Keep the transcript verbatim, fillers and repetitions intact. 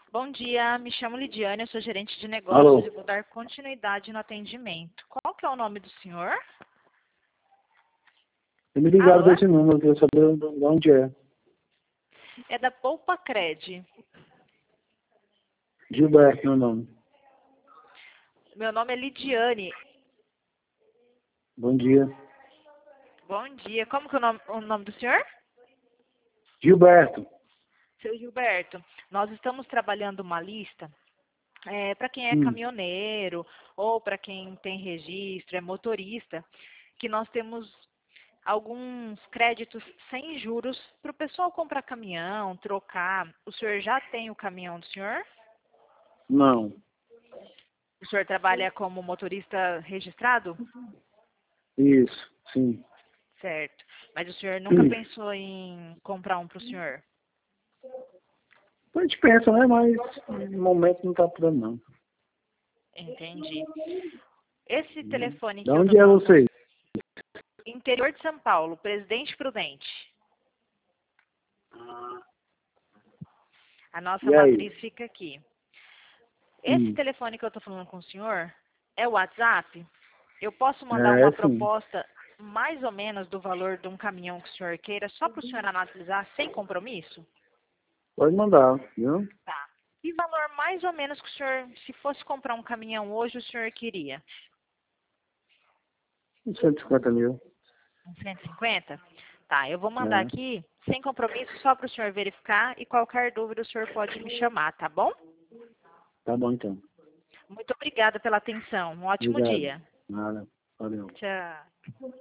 Bom dia, me chamo Lidiane, eu sou gerente de negócios Alô? e vou dar continuidade no atendimento. Qual que é o nome do senhor? Eu me ligaram Alô? desse número, eu queria saber de onde é. É da Poupa Cred. Gilberto, meu nome. Meu nome é Lidiane. Bom dia. Bom dia, como que é o nome, o nome do senhor? Gilberto. Seu Gilberto, nós estamos trabalhando uma lista para quem é Hum. caminhoneiro ou para quem tem registro, é motorista, que nós temos alguns créditos sem juros para o pessoal comprar caminhão, trocar. O senhor já tem o caminhão do senhor? Não. O senhor trabalha como motorista registrado? Isso, sim. Certo. Mas o senhor nunca Hum. pensou em comprar um para o senhor? A gente pensa, né? Mas no momento não tá podendo, não. Entendi. Esse telefone De que eu estou onde é falando com o você? senhor, interior de São Paulo, Presidente Prudente. A nossa E aí? matriz fica aqui. Esse Hum. telefone que eu estou falando com o senhor é o WhatsApp? Eu posso mandar uma É, sim. proposta mais ou menos do valor de um caminhão que o senhor queira, só para o senhor analisar sem compromisso? Pode mandar, viu? Tá. E valor mais ou menos que o senhor, se fosse comprar um caminhão hoje, o senhor queria? Uns cento e cinquenta mil. Uns cento e cinquenta? Tá, eu vou mandar É. aqui, sem compromisso, só para o senhor verificar e qualquer dúvida o senhor pode me chamar, tá bom? Tá bom, então. Muito obrigada pela atenção. Um ótimo Obrigado. dia. Nada. Valeu. Tchau.